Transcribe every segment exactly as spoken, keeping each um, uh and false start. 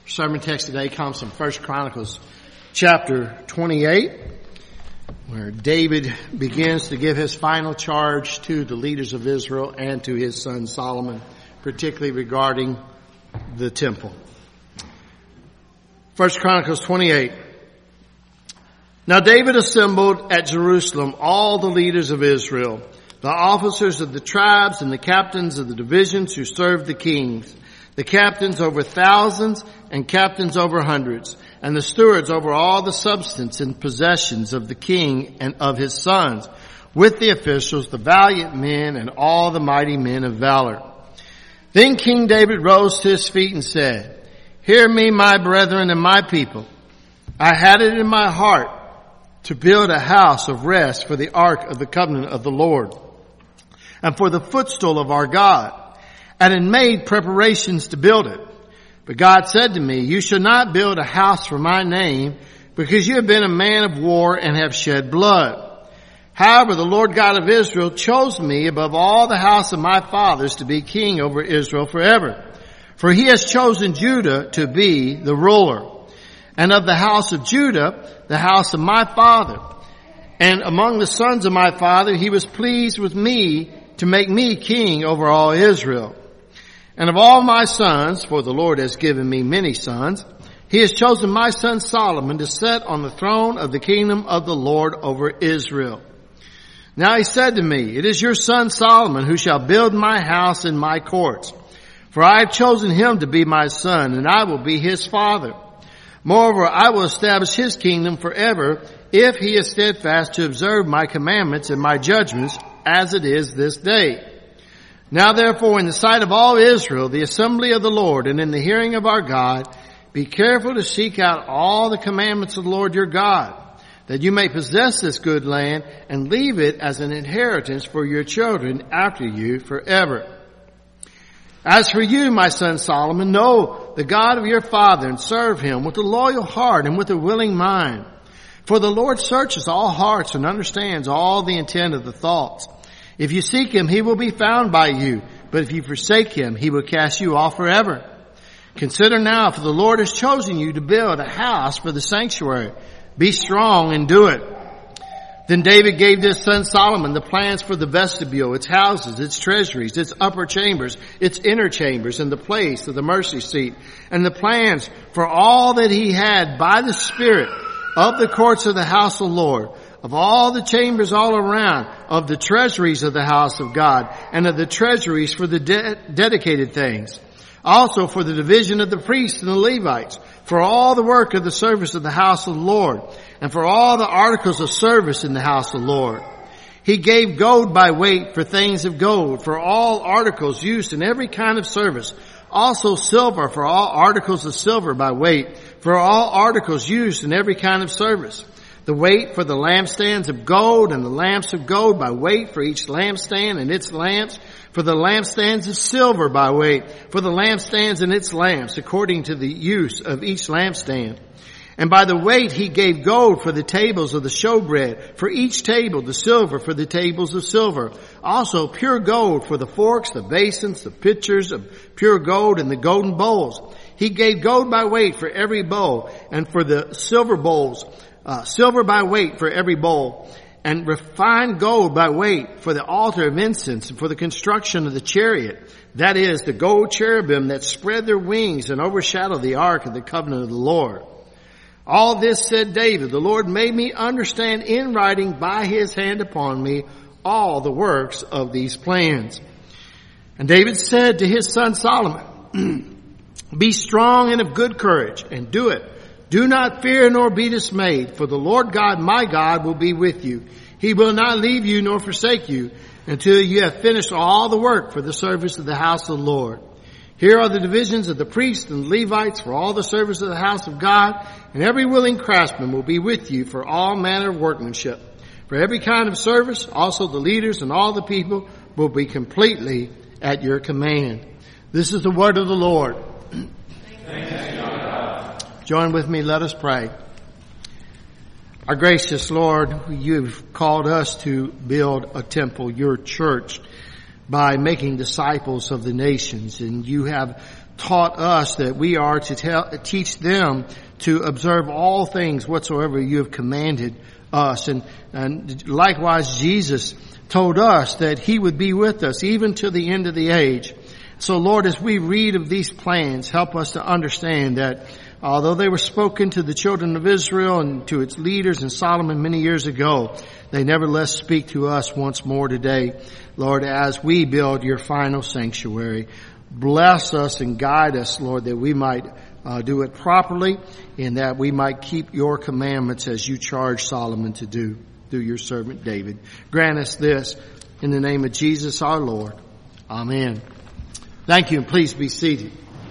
Sermon text today comes from First Chronicles chapter twenty-eight, where David begins to give his final charge to the leaders of Israel and to his son Solomon, particularly regarding the temple. First Chronicles twenty-eight. Now David assembled at Jerusalem all the leaders of Israel, the officers of the tribes and the captains of the divisions who served the kings, the captains over thousands and captains over hundreds, and the stewards over all the substance and possessions of the king and of his sons, with the officials, the valiant men, and all the mighty men of valor. Then King David rose to his feet and said, "Hear me, my brethren and my people. I had it in my heart to build a house of rest for the ark of the covenant of the Lord, and for the footstool of our God, and had made preparations to build it. But God said to me, you shall not build a house for my name, because you have been a man of war and have shed blood. However, the Lord God of Israel chose me above all the house of my fathers to be king over Israel forever. For he has chosen Judah to be the ruler, and of the house of Judah, the house of my father. And among the sons of my father, he was pleased with me to make me king over all Israel. And of all my sons, for the Lord has given me many sons, he has chosen my son Solomon to sit on the throne of the kingdom of the Lord over Israel. Now he said to me, it is your son Solomon who shall build my house and my courts. For I have chosen him to be my son, and I will be his father. Moreover, I will establish his kingdom forever, if he is steadfast to observe my commandments and my judgments, as it is this day. Now therefore, in the sight of all Israel, the assembly of the Lord, and in the hearing of our God, be careful to seek out all the commandments of the Lord your God, that you may possess this good land and leave it as an inheritance for your children after you forever. As for you, my son Solomon, know the God of your father and serve him with a loyal heart and with a willing mind. For the Lord searches all hearts and understands all the intent of the thoughts. If you seek him, he will be found by you. But if you forsake him, he will cast you off forever. Consider now, for the Lord has chosen you to build a house for the sanctuary. Be strong and do it." Then David gave his son Solomon the plans for the vestibule, its houses, its treasuries, its upper chambers, its inner chambers, and the place of the mercy seat, and the plans for all that he had by the Spirit of the courts of the house of the Lord, of all the chambers all around, of the treasuries of the house of God, and of the treasuries for the de- dedicated things. Also for the division of the priests and the Levites, for all the work of the service of the house of the Lord, and for all the articles of service in the house of the Lord. He gave gold by weight for things of gold, for all articles used in every kind of service. Also silver for all articles of silver by weight, for all articles used in every kind of service. The weight for the lampstands of gold, and the lamps of gold by weight for each lampstand and its lamps, for the lampstands of silver by weight, for the lampstands and its lamps, according to the use of each lampstand. And by the weight he gave gold for the tables of the showbread, for each table, the silver for the tables of silver. Also pure gold for the forks, the basins, the pitchers of pure gold, and the golden bowls. He gave gold by weight for every bowl, and for the silver bowls, uh, silver by weight for every bowl, and refined gold by weight for the altar of incense, and for the construction of the chariot. That is, the gold cherubim that spread their wings and overshadow the ark of the covenant of the Lord. All this, said David, the Lord made me understand in writing by his hand upon me all the works of these plans. And David said to his son Solomon, "Be strong and of good courage, and do it. Do not fear nor be dismayed, for the Lord God, my God, will be with you. He will not leave you nor forsake you until you have finished all the work for the service of the house of the Lord. Here are the divisions of the priests and Levites for all the service of the house of God, and every willing craftsman will be with you for all manner of workmanship. For every kind of service, also the leaders and all the people will be completely at your command." This is the word of the Lord. Thanks be to God. Join with me, let us pray. Our gracious Lord, you've called us to build a temple, your church, by making disciples of the nations, and you have taught us that we are to tell, teach them to observe all things whatsoever you have commanded us. And, and likewise, Jesus told us that he would be with us even to the end of the age. So Lord, as we read of these plans, help us to understand that although they were spoken to the children of Israel and to its leaders in Solomon many years ago, they nevertheless speak to us once more today. Lord, as we build your final sanctuary, bless us and guide us, Lord, that we might uh, do it properly and that we might keep your commandments as you charged Solomon to do through your servant David. Grant us this in the name of Jesus our Lord. Amen. Thank you, and please be seated.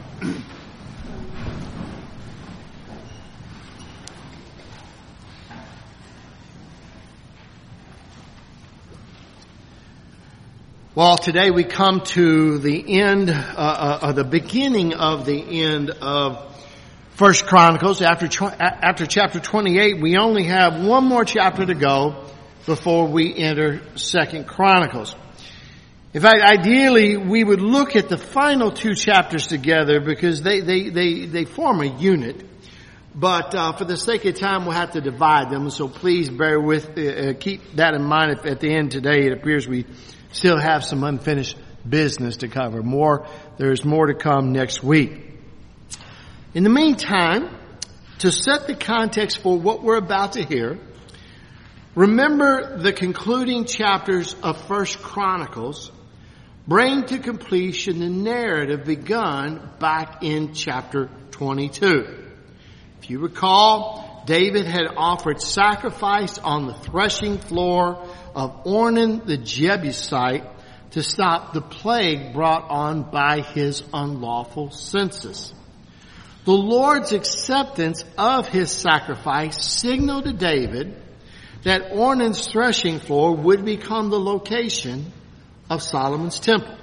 Well, today we come to the end, uh, uh, or the beginning of the end of First Chronicles. After after chapter twenty-eight, we only have one more chapter to go before we enter Second Chronicles. In fact, ideally, we would look at the final two chapters together because they they they, they form a unit. But uh, for the sake of time, we'll have to divide them. So please bear with, uh, keep that in mind. If at the end today, it appears we still have some unfinished business to cover. More, there's more to come next week. In the meantime, to set the context for what we're about to hear, remember the concluding chapters of First Chronicles bring to completion the narrative begun back in chapter twenty-two. If you recall, David had offered sacrifice on the threshing floor of Ornan the Jebusite to stop the plague brought on by his unlawful census. The Lord's acceptance of his sacrifice signaled to David that Ornan's threshing floor would become the location of Solomon's temple.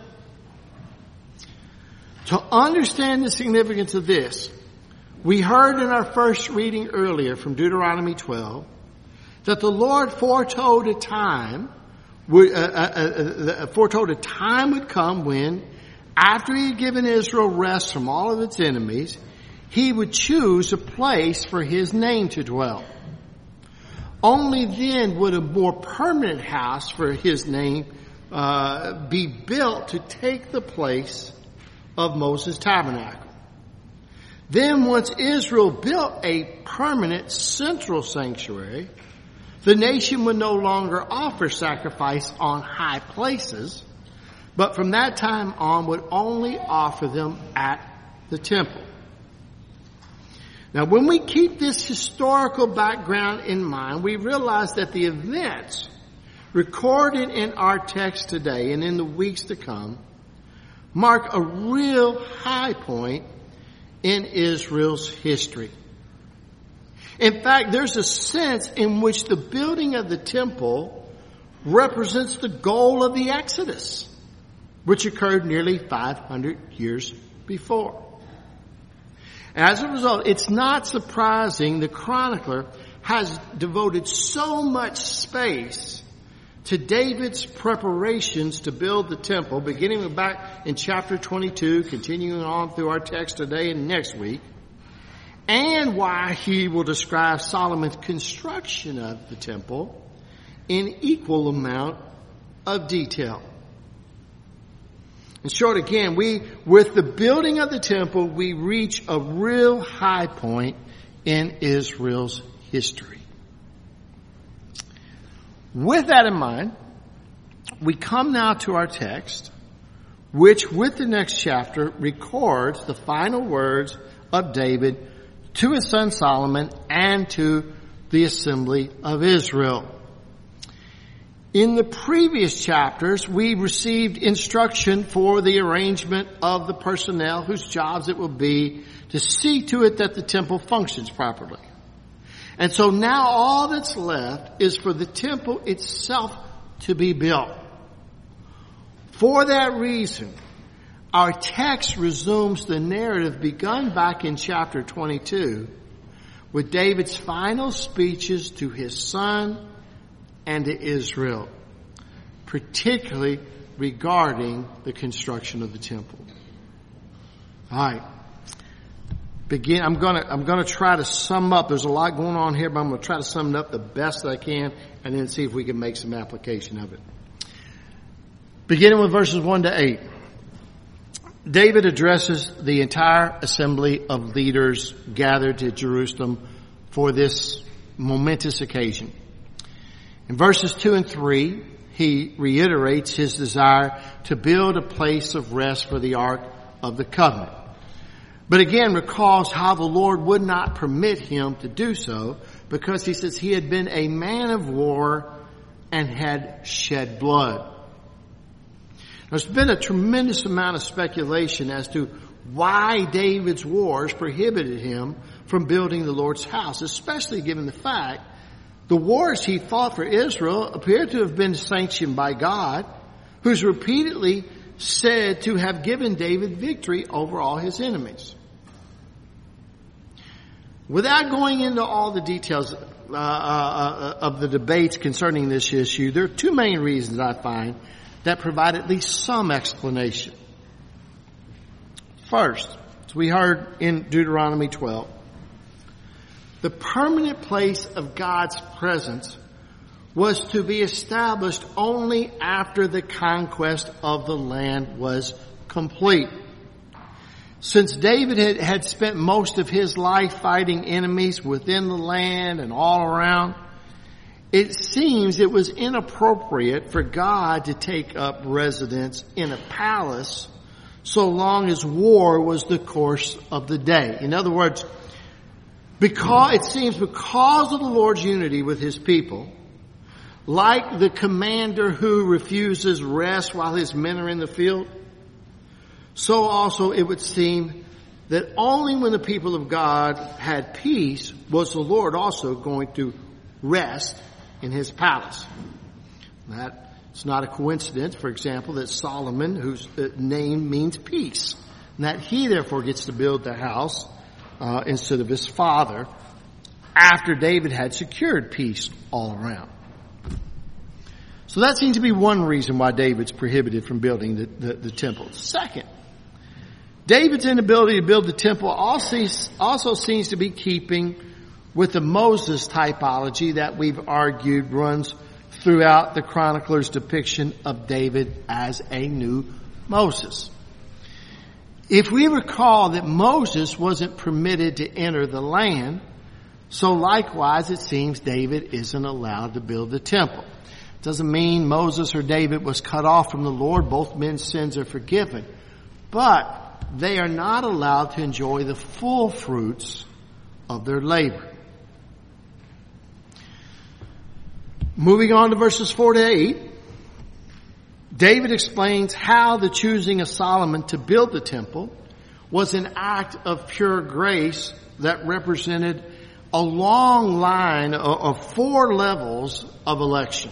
To understand the significance of this, we heard in our first reading earlier from Deuteronomy twelve that the Lord foretold a time, uh, uh, uh, foretold a time would come when, after he had given Israel rest from all of its enemies, he would choose a place for his name to dwell. Only then would a more permanent house for his name uh, be built to take the place of Moses' tabernacle. Then once Israel built a permanent central sanctuary, the nation would no longer offer sacrifice on high places, but from that time on would only offer them at the temple. Now, when we keep this historical background in mind, we realize that the events recorded in our text today and in the weeks to come mark a real high point in Israel's history. In fact, there's a sense in which the building of the temple represents the goal of the Exodus, which occurred nearly five hundred years before. As a result, it's not surprising the chronicler has devoted so much space to David's preparations to build the temple, beginning back in chapter twenty-two, continuing on through our text today and next week, and why he will describe Solomon's construction of the temple in equal amount of detail. In short, again, we, with the building of the temple, we reach a real high point in Israel's history. With that in mind, we come now to our text, which with the next chapter records the final words of David to his son Solomon and to the assembly of Israel. In the previous chapters, we received instruction for the arrangement of the personnel whose jobs it will be to see to it that the temple functions properly. And so now all that's left is for the temple itself to be built. For that reason, our text resumes the narrative begun back in chapter twenty-two with David's final speeches to his son and to Israel, particularly regarding the construction of the temple. All right. Begin. I'm gonna. I'm gonna try to sum up. There's a lot going on here, but I'm gonna try to sum it up the best that I can, and then see if we can make some application of it. Beginning with verses one to eight, David addresses the entire assembly of leaders gathered to Jerusalem for this momentous occasion. In verses two and three, he reiterates his desire to build a place of rest for the Ark of the Covenant. But again recalls how the Lord would not permit him to do so, because he says he had been a man of war and had shed blood. There's been a tremendous amount of speculation as to why David's wars prohibited him from building the Lord's house, especially given the fact the wars he fought for Israel appear to have been sanctioned by God, who's repeatedly said to have given David victory over all his enemies. Without going into all the details uh, uh, of the debates concerning this issue, there are two main reasons I find that provide at least some explanation. First, as we heard in Deuteronomy twelve, the permanent place of God's presence was to be established only after the conquest of the land was complete. Since David had, had spent most of his life fighting enemies within the land and all around, it seems it was inappropriate for God to take up residence in a palace so long as war was the course of the day. In other words, because it seems because of the Lord's unity with his people, like the commander who refuses rest while his men are in the field, so also it would seem that only when the people of God had peace was the Lord also going to rest in his palace. That it's not a coincidence, for example, that Solomon, whose name means peace, and that he therefore gets to build the house uh, instead of his father after David had secured peace all around. So that seems to be one reason why David's prohibited from building the, the, the temple. Second, David's inability to build the temple also, also seems to be keeping with the Moses typology that we've argued runs throughout the chronicler's depiction of David as a new Moses. If we recall that Moses wasn't permitted to enter the land, so likewise it seems David isn't allowed to build the temple. Doesn't mean Moses or David was cut off from the Lord. Both men's sins are forgiven. But they are not allowed to enjoy the full fruits of their labor. Moving on to verses four to eight, David explains how the choosing of Solomon to build the temple was an act of pure grace that represented a long line of four levels of election.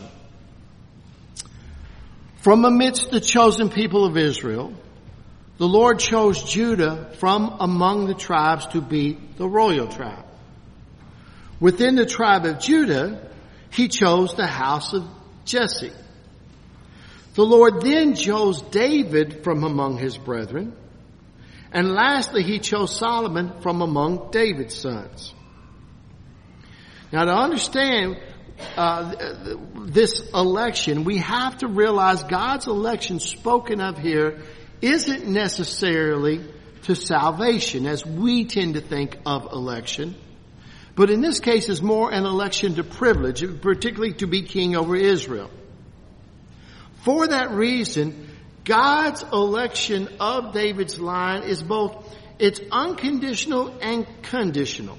From amidst the chosen people of Israel, the Lord chose Judah from among the tribes to be the royal tribe. Within the tribe of Judah, he chose the house of Jesse. The Lord then chose David from among his brethren. And lastly, he chose Solomon from among David's sons. Now, to understand uh, this election, we have to realize God's election spoken of here isn't necessarily to salvation, as we tend to think of election. But in this case, it's more an election to privilege, particularly to be king over Israel. For that reason, God's election of David's line is both, it's unconditional and conditional.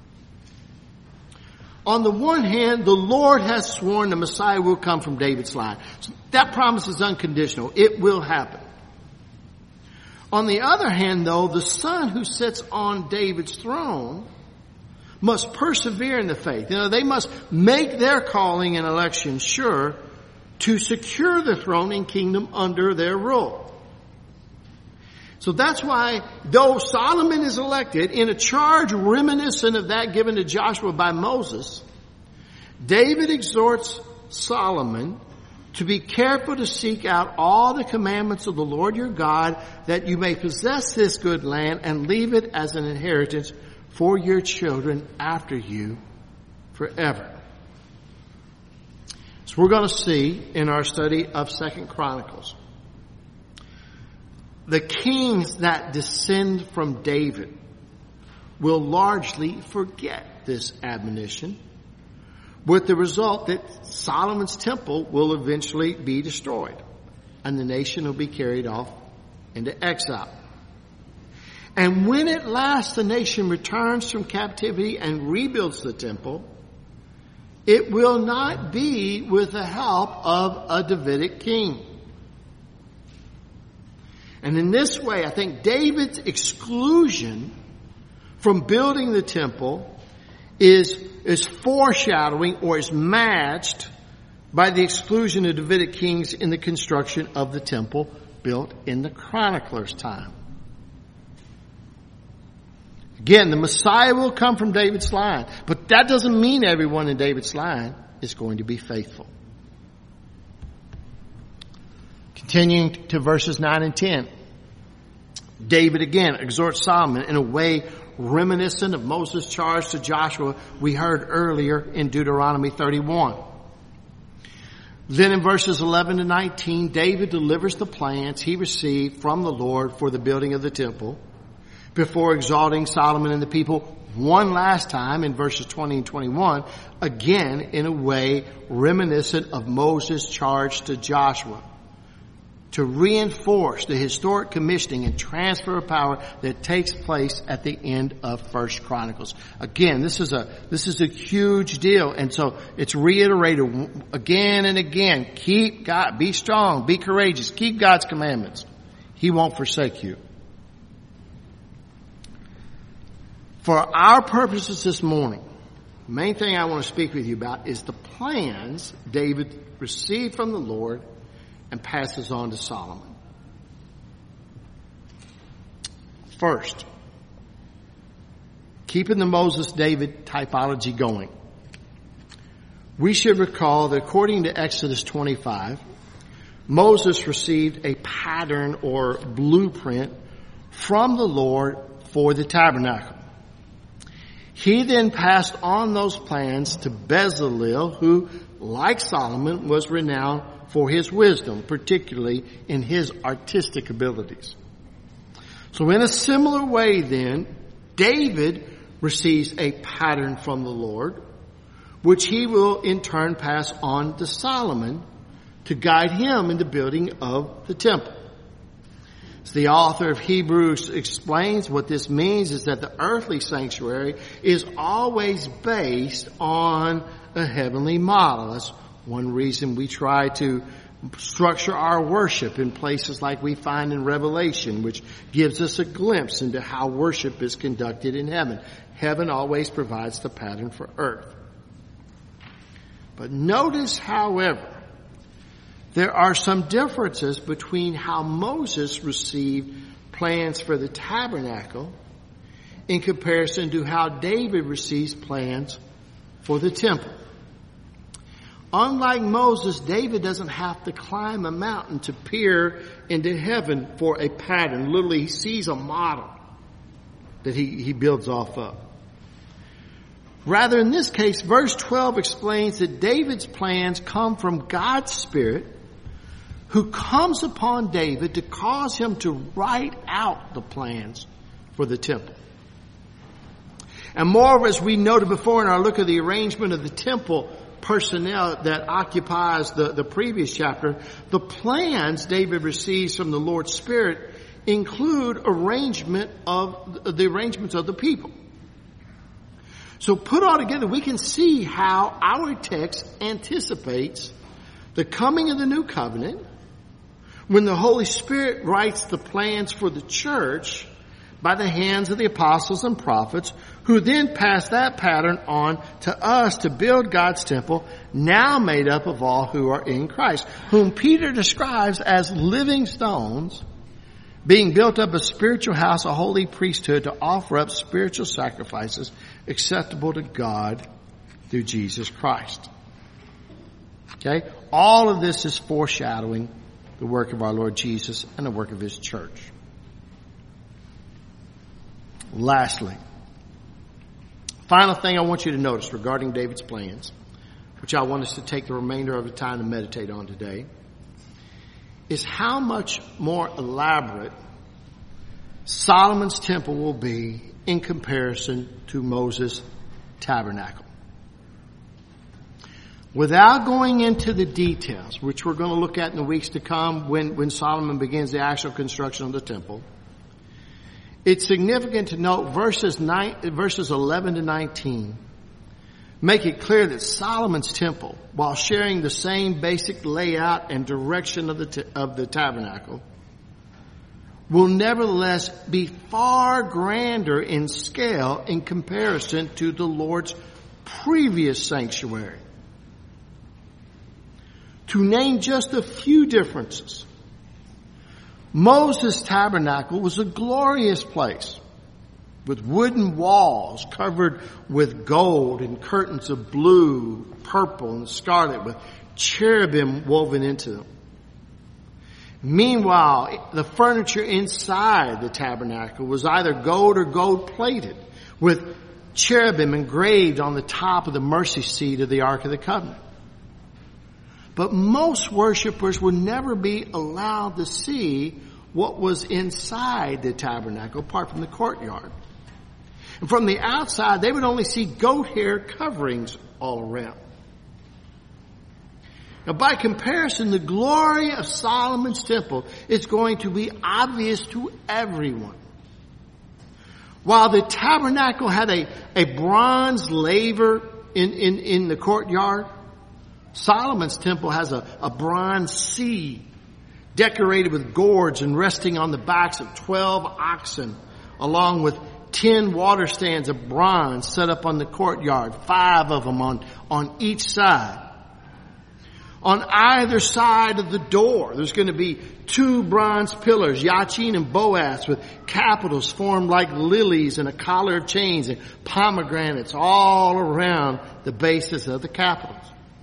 On the one hand, the Lord has sworn the Messiah will come from David's line. So that promise is unconditional. It will happen. On the other hand, though, the son who sits on David's throne must persevere in the faith. You know, they must make their calling and election sure to secure the throne and kingdom under their rule. So that's why, though Solomon is elected in a charge reminiscent of that given to Joshua by Moses, David exhorts Solomon to be careful to seek out all the commandments of the Lord your God, that you may possess this good land and leave it as an inheritance for your children after you forever. So we're going to see in our study of Second Chronicles, the kings that descend from David will largely forget this admonition, with the result that Solomon's temple will eventually be destroyed and the nation will be carried off into exile. And when at last the nation returns from captivity and rebuilds the temple, it will not be with the help of a Davidic king. And in this way, I think David's exclusion from building the temple is, is foreshadowing or is matched by the exclusion of Davidic kings in the construction of the temple built in the chronicler's time. Again, the Messiah will come from David's line, but that doesn't mean everyone in David's line is going to be faithful. Continuing to verses nine and ten. David again exhorts Solomon in a way reminiscent of Moses' charge to Joshua we heard earlier in Deuteronomy thirty-one. Then in verses eleven to nineteen, David delivers the plans he received from the Lord for the building of the temple before exalting Solomon and the people one last time in verses twenty and twenty-one, again in a way reminiscent of Moses' charge to Joshua, to reinforce the historic commissioning and transfer of power that takes place at the end of First Chronicles. Again, this is a, this is a huge deal. And so it's reiterated again and again. Keep God, be strong, be courageous, keep God's commandments. He won't forsake you. For our purposes this morning, the main thing I want to speak with you about is the plans David received from the Lord and passes on to Solomon. First, keeping the Moses-David typology going, we should recall that according to Exodus twenty-five, Moses received a pattern or blueprint from the Lord for the tabernacle. He then passed on those plans to Bezalel, who, like Solomon, was renowned for his wisdom, particularly in his artistic abilities. So in a similar way then, David receives a pattern from the Lord, which he will in turn pass on to Solomon to guide him in the building of the temple. As the author of Hebrews explains, what this means is that the earthly sanctuary is always based on a heavenly model. That's one reason we try to structure our worship in places like we find in Revelation, which gives us a glimpse into how worship is conducted in heaven. Heaven always provides the pattern for earth. But notice, however, there are some differences between how Moses received plans for the tabernacle in comparison to how David receives plans for the temple. Unlike Moses, David doesn't have to climb a mountain to peer into heaven for a pattern. Literally, he sees a model that he, he builds off of. Rather, in this case, verse twelve explains that David's plans come from God's Spirit, who comes upon David to cause him to write out the plans for the temple. And moreover, as we noted before in our look at the arrangement of the temple personnel that occupies the, the previous chapter, the plans David receives from the Lord's Spirit include arrangement of the arrangements of the people. So put all together, we can see how our text anticipates the coming of the new covenant when the Holy Spirit writes the plans for the church by the hands of the apostles and prophets, who then pass that pattern on to us to build God's temple, now made up of all who are in Christ, whom Peter describes as living stones, being built up a spiritual house, a holy priesthood, to offer up spiritual sacrifices acceptable to God through Jesus Christ. Okay? all of this is foreshadowing the work of our Lord Jesus and the work of his church. Lastly, final thing I want you to notice regarding David's plans, which I want us to take the remainder of the time to meditate on today, is how much more elaborate Solomon's temple will be in comparison to Moses' tabernacle. Without going into the details, which we're going to look at in the weeks to come when, when Solomon begins the actual construction of the temple, it's significant to note verses nine, verses eleven to nineteen make it clear that Solomon's temple, while sharing the same basic layout and direction of the t- of the tabernacle, will nevertheless be far grander in scale in comparison to the Lord's previous sanctuary. To name just a few differences, Moses' tabernacle was a glorious place with wooden walls covered with gold and curtains of blue, purple, and scarlet with cherubim woven into them. Meanwhile, the furniture inside the tabernacle was either gold or gold plated with cherubim engraved on the top of the mercy seat of the Ark of the Covenant. But most worshipers would never be allowed to see what was inside the tabernacle apart from the courtyard. And from the outside, they would only see goat hair coverings all around. Now, by comparison, the glory of Solomon's temple is going to be obvious to everyone. While the tabernacle had a, a bronze laver in, in, in the courtyard, Solomon's temple has a, a bronze sea decorated with gourds and resting on the backs of twelve oxen, along with ten water stands of bronze set up on the courtyard, five of them on, on each side. On either side of the door, there's going to be two bronze pillars, Yachin and Boaz, with capitals formed like lilies and a collar of chains and pomegranates all around the bases of the capitals.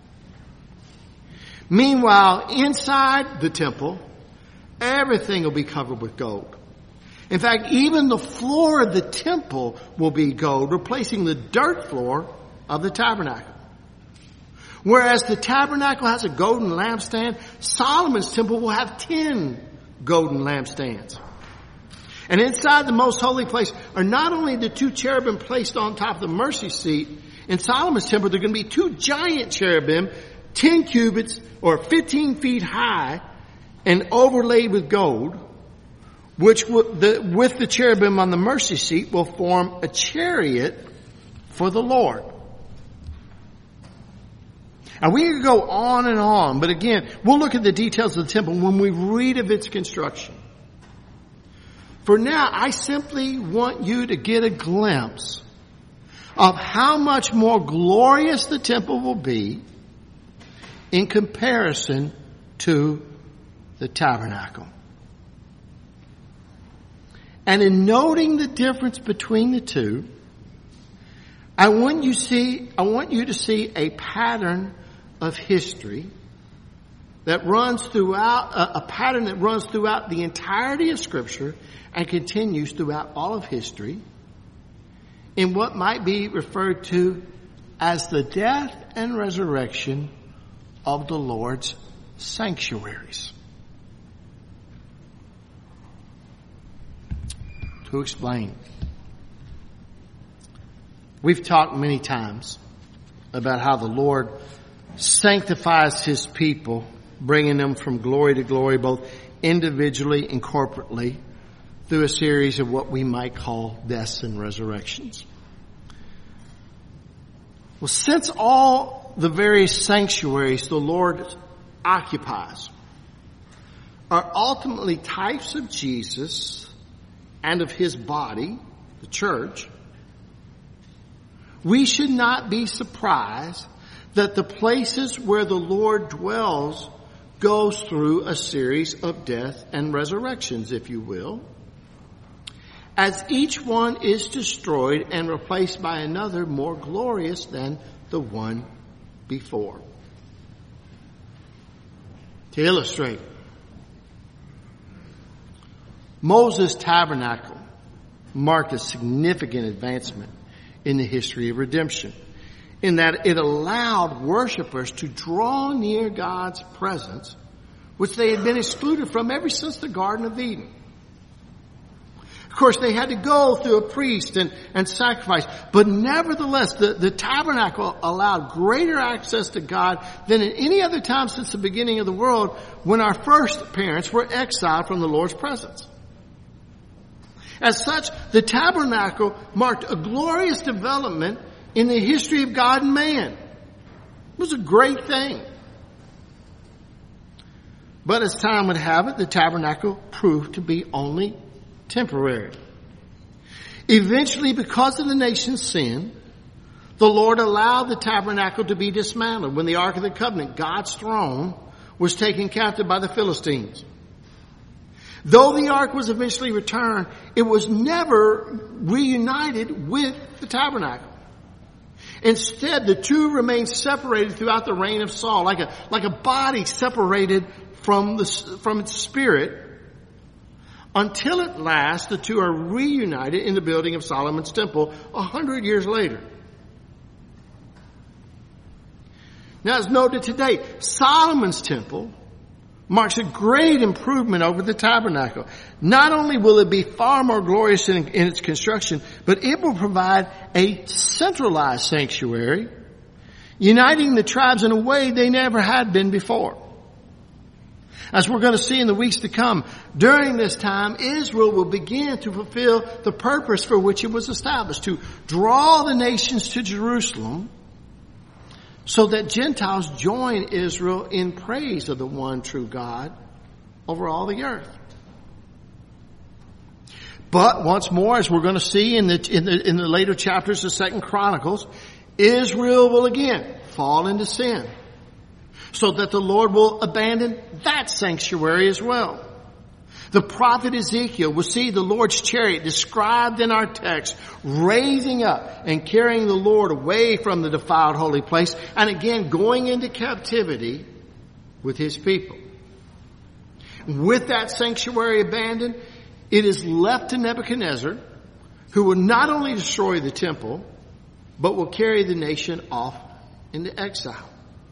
Meanwhile, inside the temple, everything will be covered with gold. In fact, even the floor of the temple will be gold, replacing the dirt floor of the tabernacle. Whereas the tabernacle has a golden lampstand, Solomon's temple will have ten golden lampstands. And inside the most holy place are not only the two cherubim placed on top of the mercy seat, in Solomon's temple there are going to be two giant cherubim, ten cubits or fifteen feet high and overlaid with gold, which with the cherubim on the mercy seat will form a chariot for the Lord. And we could go on and on, but again, we'll look at the details of the temple when we read of its construction. For now, I simply want you to get a glimpse of how much more glorious the temple will be in comparison to the tabernacle. And in noting the difference between the two, I want you see, I want you to see a pattern of history that runs throughout, a, a pattern that runs throughout the entirety of Scripture and continues throughout all of history in what might be referred to as the death and resurrection of the Lord's sanctuaries. To explain, we've talked many times about how the Lord sanctifies His people, bringing them from glory to glory, both individually and corporately, through a series of what we might call deaths and resurrections. Well, since all the various sanctuaries the Lord occupies are ultimately types of Jesus and of His body, the church, we should not be surprised that the places where the Lord dwells goes through a series of death and resurrections, if you will, as each one is destroyed and replaced by another more glorious than the one before. To illustrate, Moses' tabernacle marked a significant advancement in the history of redemption, in that it allowed worshipers to draw near God's presence, which they had been excluded from ever since the Garden of Eden. Of course, they had to go through a priest and, and sacrifice, but nevertheless, the, the tabernacle allowed greater access to God than at any other time since the beginning of the world, when our first parents were exiled from the Lord's presence. As such, the tabernacle marked a glorious development in the history of God and man. It was a great thing. But as time would have it, the tabernacle proved to be only temporary. Eventually, because of the nation's sin, the Lord allowed the tabernacle to be dismantled when the Ark of the Covenant, God's throne, was taken captive by the Philistines. Though the ark was eventually returned, it was never reunited with the tabernacle. Instead, the two remained separated throughout the reign of Saul, like a, like a body separated from the, from its spirit, until at last the two are reunited in the building of Solomon's temple a hundred years later. Now, as noted today, Solomon's temple marks a great improvement over the tabernacle. Not only will it be far more glorious in, in its construction, but it will provide a centralized sanctuary, uniting the tribes in a way they never had been before. As we're going to see in the weeks to come, during this time, Israel will begin to fulfill the purpose for which it was established, to draw the nations to Jerusalem, so that Gentiles join Israel in praise of the one true God over all the earth. But once more, as we're going to see in the, in the, in the later chapters of Second Chronicles, Israel will again fall into sin, so that the Lord will abandon that sanctuary as well. The prophet Ezekiel will see the Lord's chariot described in our text, raising up and carrying the Lord away from the defiled holy place, and again going into captivity with his people. With that sanctuary abandoned, it is left to Nebuchadnezzar, who will not only destroy the temple, but will carry the nation off into exile.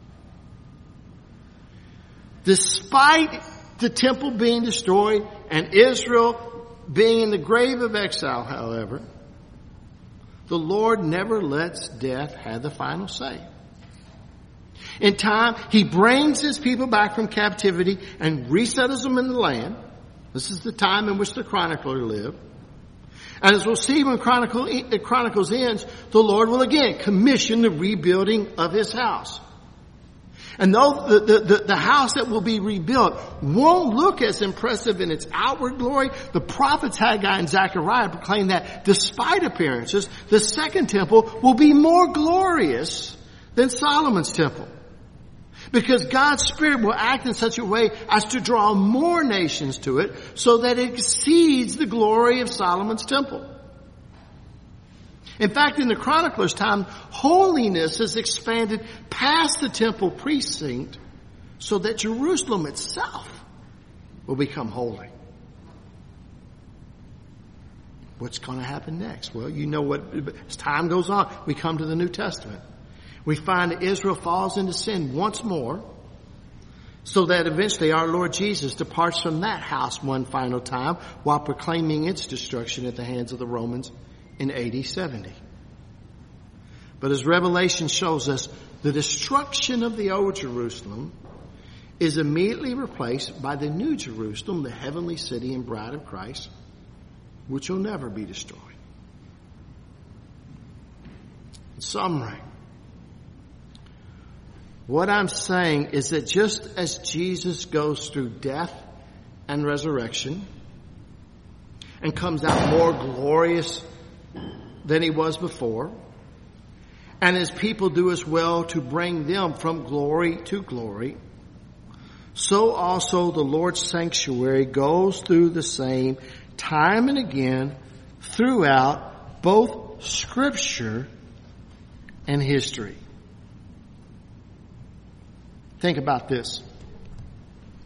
Despite the temple being destroyed and Israel being in the grave of exile, however, the Lord never lets death have the final say. In time, he brings his people back from captivity and resettles them in the land. This is the time in which the chronicler lived. And as we'll see when Chronicle, Chronicles ends, the Lord will again commission the rebuilding of his house. And though the, the, the, the house that will be rebuilt won't look as impressive in its outward glory, the prophets Haggai and Zechariah proclaim that despite appearances, the second temple will be more glorious than Solomon's temple. Because God's Spirit will act in such a way as to draw more nations to it, so that it exceeds the glory of Solomon's temple. In fact, in the chronicler's time, holiness is expanded past the temple precinct, so that Jerusalem itself will become holy. What's going to happen next? Well, you know what, as time goes on, we come to the New Testament. We find that Israel falls into sin once more, so that eventually our Lord Jesus departs from that house one final time while proclaiming its destruction at the hands of the Romans in A D seventy. But as Revelation shows us, the destruction of the old Jerusalem is immediately replaced by the new Jerusalem, the heavenly city and bride of Christ, which will never be destroyed. In summary, what I'm saying is that just as Jesus goes through death and resurrection and comes out more glorious than he was before, and his people do as well to bring them from glory to glory, so also the Lord's sanctuary goes through the same time and again throughout both Scripture and history. Think about this.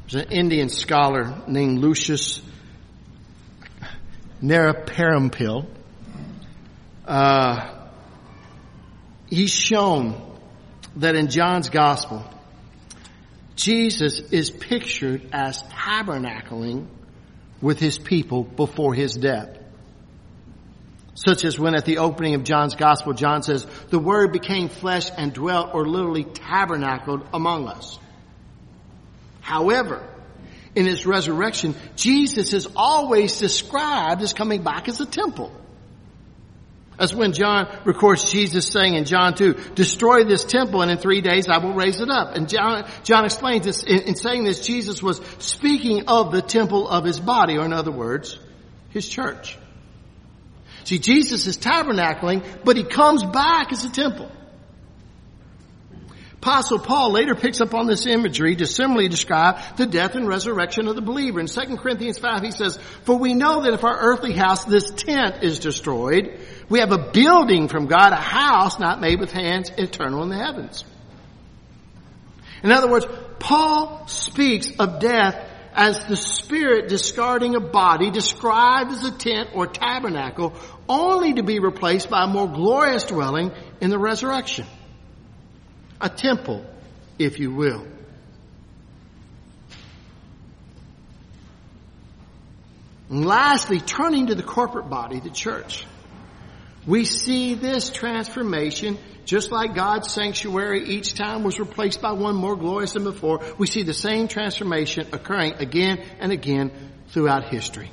There's an Indian scholar named Lucius Naraparampil. Uh, he's shown that in John's gospel, Jesus is pictured as tabernacling with his people before his death. Such as when at the opening of John's gospel, John says, the word became flesh and dwelt, or literally tabernacled among us. However, in his resurrection, Jesus is always described as coming back as a temple. That's when John records Jesus saying in John two, destroy this temple and in three days I will raise it up. And John, John explains this, in, in saying this, Jesus was speaking of the temple of his body, or in other words, his church. See, Jesus is tabernacling, but he comes back as a temple. Apostle Paul later picks up on this imagery to similarly describe the death and resurrection of the believer. In Second Corinthians five, he says, for we know that if our earthly house, this tent, is destroyed, we have a building from God, a house not made with hands, eternal in the heavens. In other words, Paul speaks of death as the spirit discarding a body described as a tent or tabernacle, only to be replaced by a more glorious dwelling in the resurrection. A temple, if you will. And lastly, turning to the corporate body, the church. We see this transformation, just like God's sanctuary each time was replaced by one more glorious than before. We see the same transformation occurring again and again throughout history.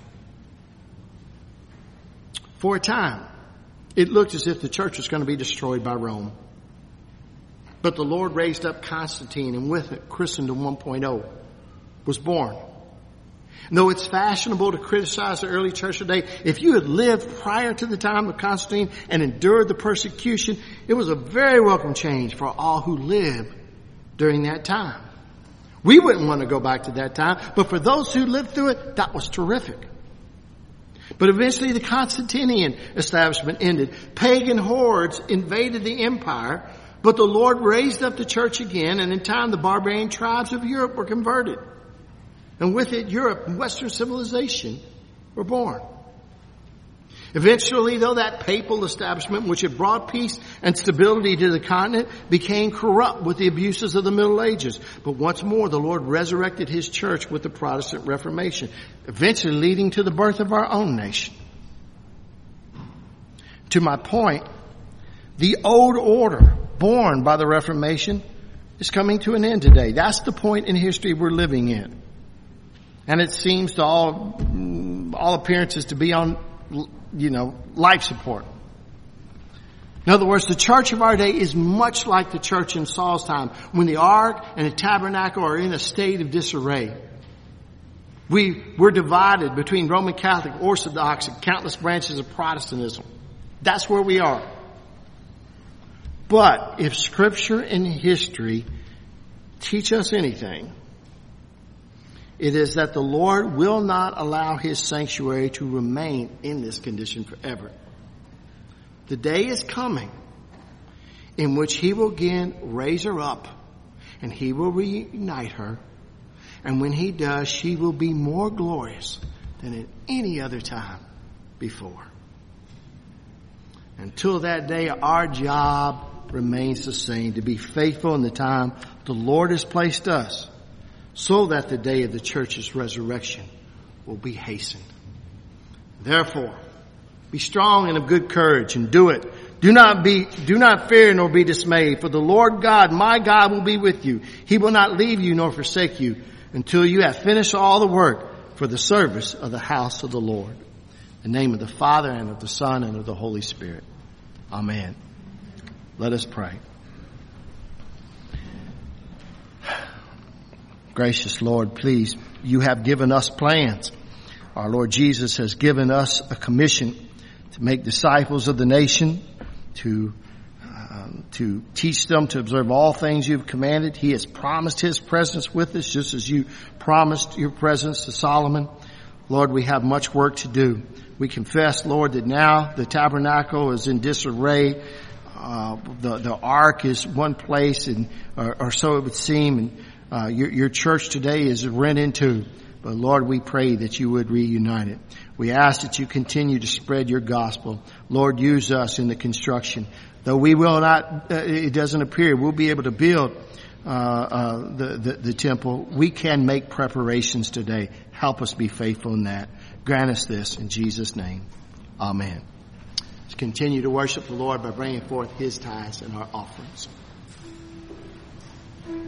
For a time, it looked as if the church was going to be destroyed by Rome. But the Lord raised up Constantine, and with it, Christendom one point oh was born. And though it's fashionable to criticize the early church today, if you had lived prior to the time of Constantine and endured the persecution, it was a very welcome change for all who lived during that time. We wouldn't want to go back to that time, but for those who lived through it, that was terrific. But eventually the Constantinian establishment ended. Pagan hordes invaded the empire, but the Lord raised up the church again, and in time the barbarian tribes of Europe were converted. And with it, Europe and Western civilization were born. Eventually, though, that papal establishment, which had brought peace and stability to the continent, became corrupt with the abuses of the Middle Ages. But once more, the Lord resurrected his church with the Protestant Reformation, eventually leading to the birth of our own nation. To my point, the old order born by the Reformation is coming to an end today. That's the point in history we're living in. And it seems to all, all appearances to be on, you know, life support. In other words, the church of our day is much like the church in Saul's time, when the ark and the tabernacle are in a state of disarray. We, we're divided between Roman Catholic, Orthodox, and countless branches of Protestantism. That's where we are. But if Scripture and history teach us anything, it is that the Lord will not allow his sanctuary to remain in this condition forever. The day is coming in which he will again raise her up, and he will reunite her. And when he does, she will be more glorious than at any other time before. Until that day, our job remains the same, to be faithful in the time the Lord has placed us, so that the day of the church's resurrection will be hastened. Therefore, be strong and of good courage, and do it. Do not be, do not fear nor be dismayed, for the Lord God, my God, will be with you. He will not leave you nor forsake you until you have finished all the work for the service of the house of the Lord. In the name of the Father, and of the Son, and of the Holy Spirit. Amen. Let us pray. Gracious Lord, please, you have given us plans. Our Lord Jesus has given us a commission to make disciples of the nation, to um, to teach them to observe all things you've commanded. He has promised his presence with us, just as you promised your presence to Solomon. Lord, we have much work to do. We confess, Lord, that now the tabernacle is in disarray. Uh, the, the ark is one place, and or, or so it would seem, and Uh, your, your church today is rent into, but Lord, we pray that you would reunite it. We ask that you continue to spread your gospel. Lord, use us in the construction. Though we will not, uh, it doesn't appear we'll be able to build uh, uh, the, the, the temple. We can make preparations today. Help us be faithful in that. Grant us this in Jesus' name. Amen. Let's continue to worship the Lord by bringing forth his tithes and our offerings.